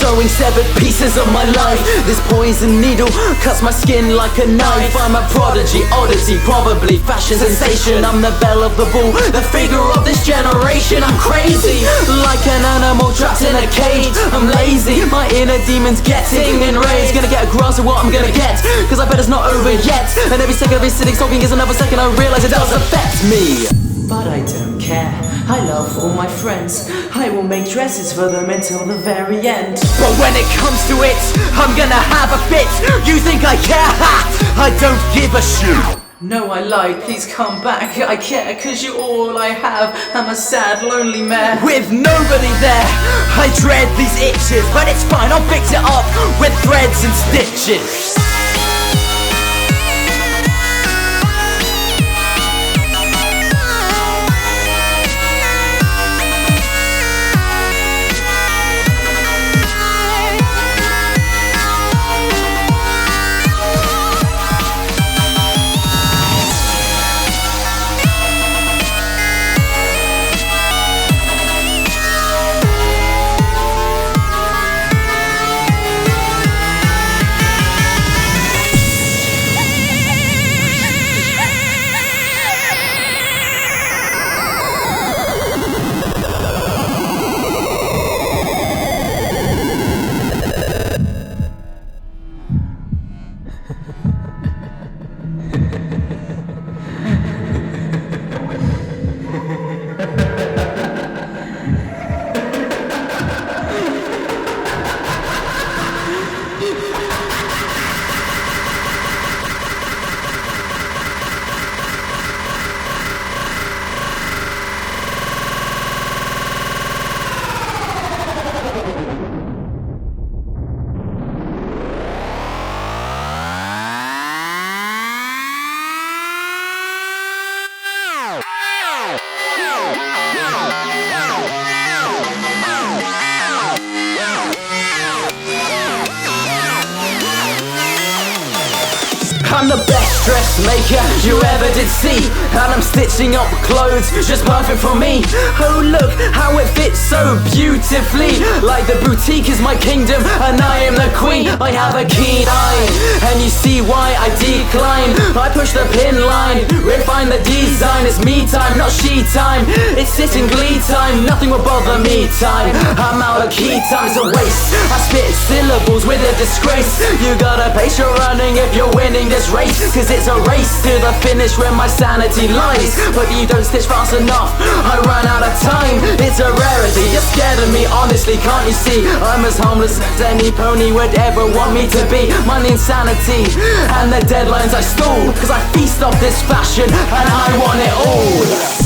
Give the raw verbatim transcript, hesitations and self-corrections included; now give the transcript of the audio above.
showing severed pieces of my life. This poison needle cuts my skin like a knife. I'm a prodigy, oddity, probably fashion sensation. I'm the belle of the ball, the figure of this generation. I'm crazy, like an animal trapped in a cage. I'm lazy, my inner demon's getting enraged. Gonna get a grasp of what I'm gonna get, cause I bet it's not over yet. And every second of this sitting talking is another second I realize it does affect me. But I don't care, I love all my friends. I will make dresses for them until the very end. But when it comes to it, I'm gonna have a fit. You think I care? Ha! I don't give a shit. No, I lied, please come back. I care, cause you're all I have. I'm a sad, lonely man with nobody there. I dread these itches, but it's fine, I'll fix it up with threads and stitches. I'm the best dressmaker you ever did see, and I'm stitching up clothes just perfect for me. Oh look how it fits so beautifully, like the boutique is my kingdom and I am the queen. I have a keen eye and you see why I decline. I push the pin line, refine the design. It's me time, not she time. It's sitting glee time, nothing will bother me time. I'm out of key time, it's a waste. I spit syllables with a disgrace. You gotta pace your running if you're winning this race, cause it's a race to the finish where my sanity lies. But you don't stitch fast enough, I run out of time. It's a rarity, you're scared of me, honestly, can't you see? I'm as harmless as any pony would ever want me to be. Money, insanity, and the deadlines I stole, cause I feast off this fashion and I want it all.